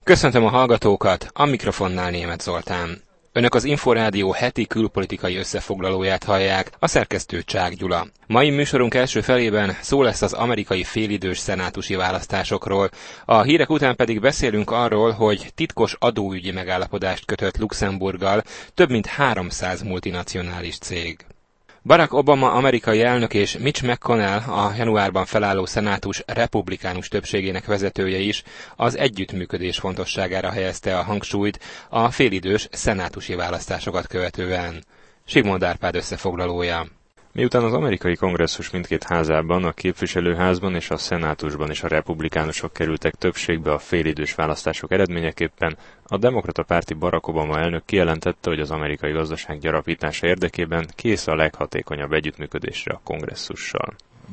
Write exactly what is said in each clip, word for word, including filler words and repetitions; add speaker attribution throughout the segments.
Speaker 1: Köszöntöm a hallgatókat, a mikrofonnál Németh Zoltán. Önök az Inforádió heti külpolitikai összefoglalóját hallják, a szerkesztő Csák Gyula. Mai műsorunk első felében szó lesz az amerikai félidős szenátusi választásokról, a hírek után pedig beszélünk arról, hogy titkos adóügyi megállapodást kötött Luxemburggal több mint háromszáz multinacionális cég. Barack Obama amerikai elnök és Mitch McConnell, a januárban felálló szenátus republikánus többségének vezetője is az együttműködés fontosságára helyezte a hangsúlyt a félidős szenátusi választásokat követően. Sigmond Árpád összefoglalója.
Speaker 2: Miután az amerikai kongresszus mindkét házában, a képviselőházban és a szenátusban is a republikánusok kerültek többségbe a félidős választások eredményeképpen, a demokrata párti Barack Obama elnök kijelentette, hogy az amerikai gazdaság gyarapítása érdekében kész a leghatékonyabb együttműködésre a kongresszussal.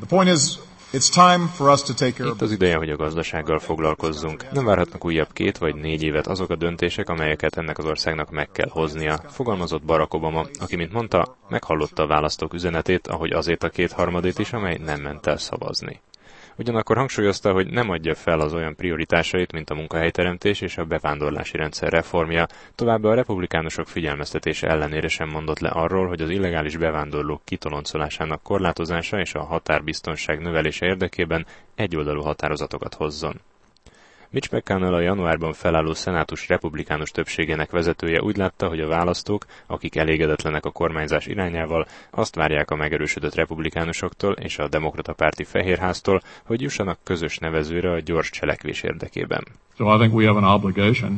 Speaker 2: Itt az ideje, hogy a gazdasággal foglalkozzunk. Nem várhatnak újabb két vagy négy évet azok a döntések, amelyeket ennek az országnak meg kell hoznia, fogalmazott Barack Obama, aki, mint mondta, meghallotta a választók üzenetét, ahogy azért a kétharmadét is, amely nem ment el szavazni. Ugyanakkor hangsúlyozta, hogy nem adja fel az olyan prioritásait, mint a munkahelyteremtés és a bevándorlási rendszer reformja, továbbá a republikánusok figyelmeztetése ellenére sem mondott le arról, hogy az illegális bevándorlók kitoloncolásának korlátozása és a határbiztonság növelése érdekében egyoldalú határozatokat hozzon. Mitch McConnell, a januárban felálló szenátus republikánus többségének vezetője úgy látta, hogy a választók, akik elégedetlenek a kormányzás irányával, azt várják a megerősödött republikánusoktól és a demokrata párti Fehérháztól, hogy jussanak közös nevezőre a gyors cselekvés érdekében.
Speaker 3: So I think we have an obligation.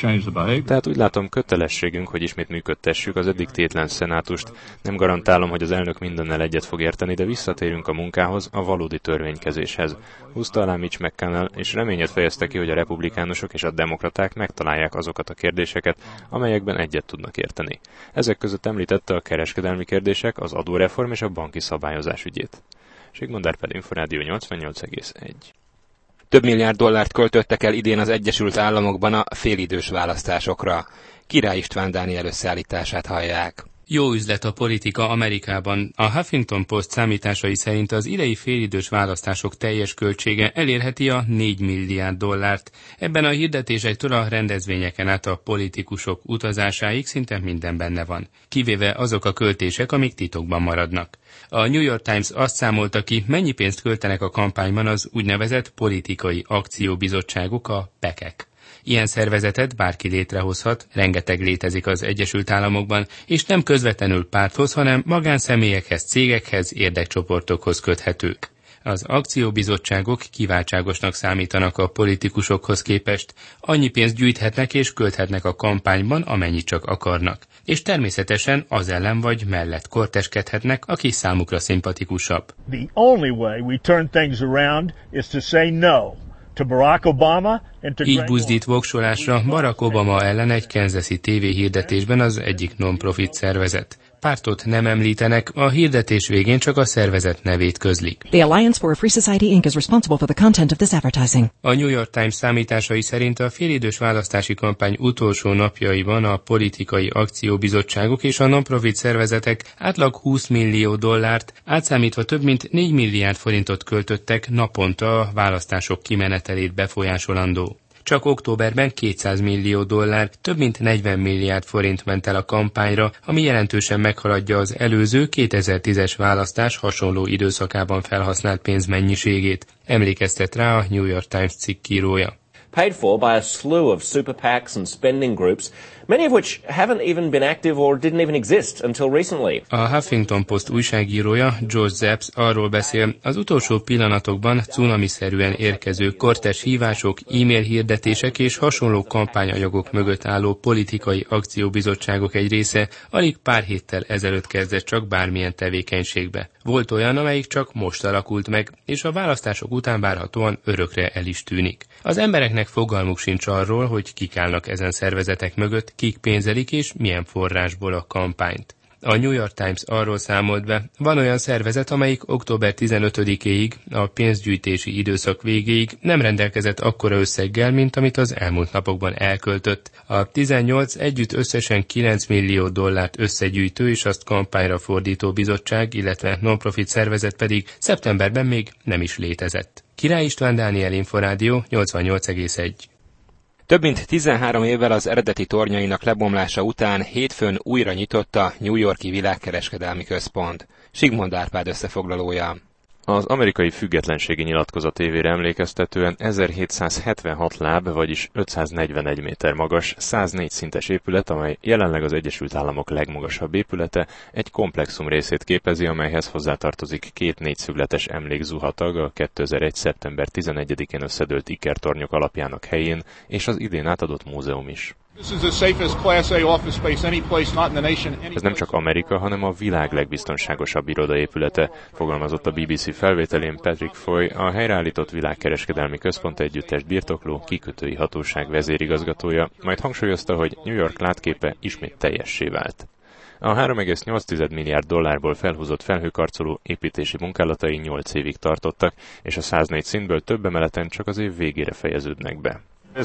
Speaker 2: Tehát úgy látom, kötelességünk, hogy ismét működtessük az eddig tétlen szenátust. Nem garantálom, hogy az elnök mindennel egyet fog érteni, de visszatérünk a munkához, a valódi törvénykezéshez. Húzta alá Mitch McConnell, és reményet fejezte ki, hogy a republikánusok és a demokraták megtalálják azokat a kérdéseket, amelyekben egyet tudnak érteni. Ezek között említette a kereskedelmi kérdések, az adóreform és a banki szabályozás ügyét. Sigmond Árpád, Inforádió nyolcvannyolc egész egy.
Speaker 1: Több milliárd dollárt költöttek el idén az Egyesült Államokban a félidős választásokra. Király István Dániel összeállítását hallják.
Speaker 4: Jó üzlet a politika Amerikában. A Huffington Post számításai szerint az idei félidős választások teljes költsége elérheti a négy milliárd dollárt. Ebben a hirdetésektől a rendezvényeken át a politikusok utazásáig szinte minden benne van, kivéve azok a költések, amik titokban maradnak. A New York Times azt számolta ki, mennyi pénzt költenek a kampányban az úgynevezett politikai akcióbizottságok, a pekek. Ilyen szervezetet bárki létrehozhat, rengeteg létezik az Egyesült Államokban, és nem közvetlenül párthoz, hanem magánszemélyekhez, cégekhez, érdekcsoportokhoz köthetők. Az akcióbizottságok kiváltságosnak számítanak a politikusokhoz képest, annyi pénzt gyűjthetnek és költhetnek a kampányban, amennyit csak akarnak. És természetesen az ellen vagy mellett korteskedhetnek, aki számukra szimpatikusabb.
Speaker 5: The only way we turn things around is to say no. Barack Obama
Speaker 4: Így buzdít voksolásra Barack Obama ellen egy kansasi tévéhirdetésben az egyik non-profit szervezet. Pártot nem említenek, a hirdetés végén csak a szervezet nevét közlik.
Speaker 6: The Alliance for a Free Society Incorporated is responsible for the content of this advertising.
Speaker 4: A New York Times számításai szerint a félidős választási kampány utolsó napjaiban a politikai akcióbizottságok és a non-profit szervezetek átlag húsz millió dollárt, átszámítva több mint négy milliárd forintot költöttek naponta a választások kimenetelét befolyásolandó. Csak októberben kétszáz millió dollár, több mint negyven milliárd forint ment el a kampányra, ami jelentősen meghaladja az előző kétezer-tízes választás hasonló időszakában felhasznált pénz mennyiségét, emlékeztet rá a New York Times cikkírója.
Speaker 7: Paid for by a slew of super PACs and spending groups, many of which haven't even been active or didn't even exist until recently.
Speaker 4: A Huffington Post újságírója George Zapps arról beszél, az utolsó pillanatokban cunamiszerűen érkező kortes hívások, e-mail hirdetések és hasonló kampányanyagok mögött álló politikai akcióbizottságok egy része alig pár héttel ezelőtt kezdett csak bármilyen tevékenységbe. Volt olyan, amelyik csak most alakult meg, és a választások után várhatóan örökre el is tűnik. Az embereknek fogalmuk sincs arról, hogy kik állnak ezen szervezetek mögött, kik pénzelik és milyen forrásból a kampányt. A New York Times arról számolt be, van olyan szervezet, amelyik október tizenötödikéig, a pénzgyűjtési időszak végéig nem rendelkezett akkora összeggel, mint amit az elmúlt napokban elköltött. A tizennyolc együtt összesen kilenc millió dollárt összegyűjtő és azt kampányra fordító bizottság, illetve non-profit szervezet pedig szeptemberben még nem is létezett. Király István Dániel, Inforádió nyolcvannyolc egész egy.
Speaker 1: Több mint tizenhárom évvel az eredeti tornyainak lebomlása után hétfőn újra nyitott a New York-i Világkereskedelmi Központ. Sigmond Árpád összefoglalója.
Speaker 2: Az amerikai függetlenségi nyilatkozat évére emlékeztetően ezerhétszázhetvenhat láb, vagyis ötszáznegyvenegy méter magas, száznégy szintes épület, amely jelenleg az Egyesült Államok legmagasabb épülete, egy komplexum részét képezi, amelyhez hozzátartozik két négyszögletes emlékzuhatag a kétezer-egy. szeptember tizenegyedikén összedőlt ikertornyok alapjának helyén, és az idén átadott múzeum is. Ez nem csak Amerika, hanem a világ legbiztonságosabb irodaépülete, fogalmazott a bé bé cé felvételén Patrick Foy, a helyreállított Világkereskedelmi Központ együttest birtokló kikötői hatóság vezérigazgatója, majd hangsúlyozta, hogy New York látképe ismét teljessé vált. A három egész nyolc milliárd dollárból felhúzott felhőkarcoló építési munkálatai nyolc évig tartottak, és a száznégy szintből több emeleten csak az év végére fejeződnek be.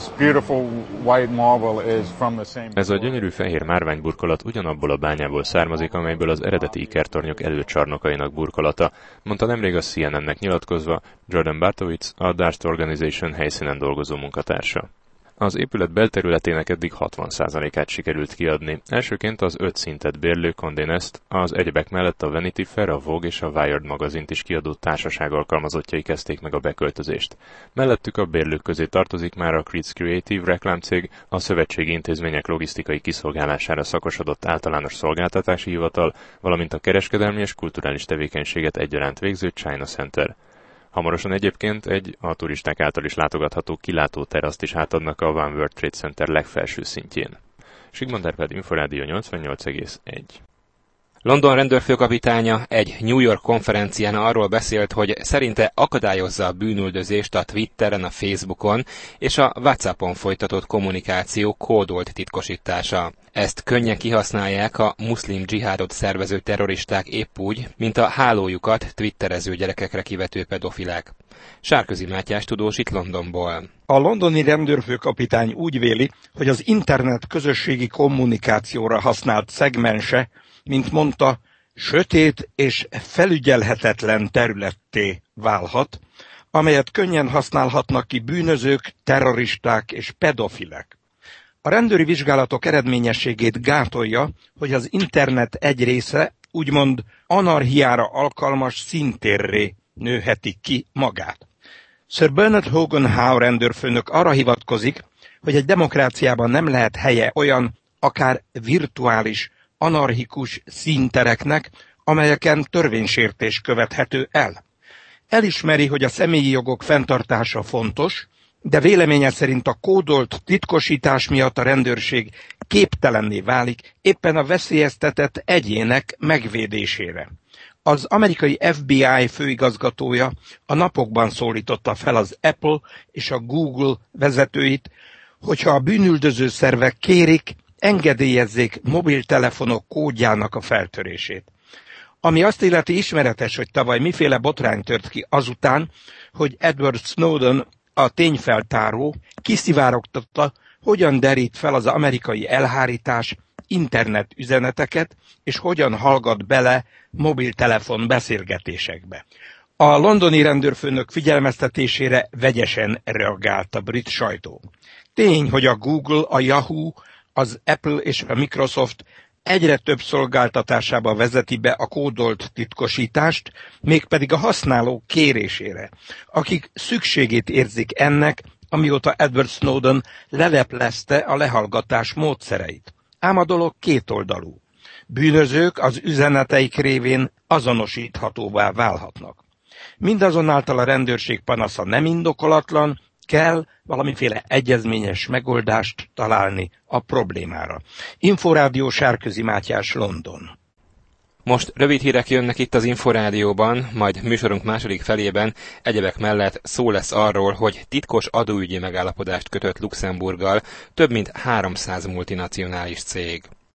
Speaker 2: Ez a gyönyörű fehér márványburkolat ugyanabból a bányából származik, amelyből az eredeti ikertornyok előcsarnokainak burkolata, mondta nemrég a cé en en-nek nyilatkozva Jordan Bartowitz, a Dart Organization helyszínen dolgozó munkatársa. Az épület belterületének eddig hatvan százalékát sikerült kiadni. Elsőként az öt szintet bérlő Condé Nast, az egyebek mellett a Vanity Fair, a Vogue és a Wired magazint is kiadó társaság alkalmazottjai kezdték meg a beköltözést. Mellettük a bérlők közé tartozik már a Creeds Creative reklámcég, a szövetségi intézmények logisztikai kiszolgálására szakosodott általános szolgáltatási hivatal, valamint a kereskedelmi és kulturális tevékenységet egyaránt végző China Center. Hamarosan egyébként egy a turisták által is látogatható kilátóteraszt is átadnak a One World Trade Center legfelső szintjén. Sigmond Árpád, Inforádió nyolcvannyolc egész egy.
Speaker 1: London rendőrfőkapitánya egy New York konferencián arról beszélt, hogy szerinte akadályozza a bűnüldözést a Twitteren, a Facebookon és a WhatsAppon folytatott kommunikáció kódolt titkosítása. Ezt könnyen kihasználják a muszlim dzsihádot szervező terroristák épp úgy, mint a hálójukat twitterező gyerekekre kivető pedofilák. Sárközi Mátyás tudósít Londonból.
Speaker 8: A londoni rendőrfőkapitány úgy véli, hogy az internet közösségi kommunikációra használt szegmense, mint mondta, sötét és felügyelhetetlen területté válhat, amelyet könnyen használhatnak ki bűnözők, terroristák és pedofilek. A rendőri vizsgálatok eredményességét gátolja, hogy az internet egy része úgymond anarchiára alkalmas színtérré nőheti ki magát. Sir Bernard Hogan Howe rendőrfőnök arra hivatkozik, hogy egy demokráciában nem lehet helye olyan, akár virtuális, anarchikus színtereknek, amelyeken törvénysértés követhető el. Elismeri, hogy a személyi jogok fenntartása fontos, de véleménye szerint a kódolt titkosítás miatt a rendőrség képtelenné válik éppen a veszélyeztetett egyének megvédésére. Az amerikai ef bé i főigazgatója a napokban szólította fel az Apple és a Google vezetőit, hogyha a bűnüldöző szervek kérik, engedélyezzék mobiltelefonok kódjának a feltörését. Ami azt illeti, ismeretes, hogy tavaly miféle botrány tört ki azután, hogy Edward Snowden, a tényfeltáró, kiszivárogtatta, hogyan derít fel az amerikai elhárítás internet üzeneteket, és hogyan hallgat bele mobiltelefon beszélgetésekbe. A londoni rendőrfőnök figyelmeztetésére vegyesen reagált a brit sajtó. Tény, hogy a Google, a Yahoo, az Apple és a Microsoft egyre több szolgáltatásába vezeti be a kódolt titkosítást, mégpedig a használók kérésére, akik szükségét érzik ennek, amióta Edward Snowden leleplezte a lehallgatás módszereit. Ám a dolog kétoldalú. Bűnözők az üzeneteik révén azonosíthatóvá válhatnak. Mindazonáltal a rendőrség panasza nem indokolatlan, kell valamiféle egyezményes megoldást találni a problémára. Inforádió, Sárközi Mátyás, London.
Speaker 1: Most rövid hírek jönnek itt az Inforádióban, majd műsorunk második felében egyebek mellett szó lesz arról, hogy titkos adóügyi megállapodást kötött Luxemburggal több mint háromszáz multinacionális cég.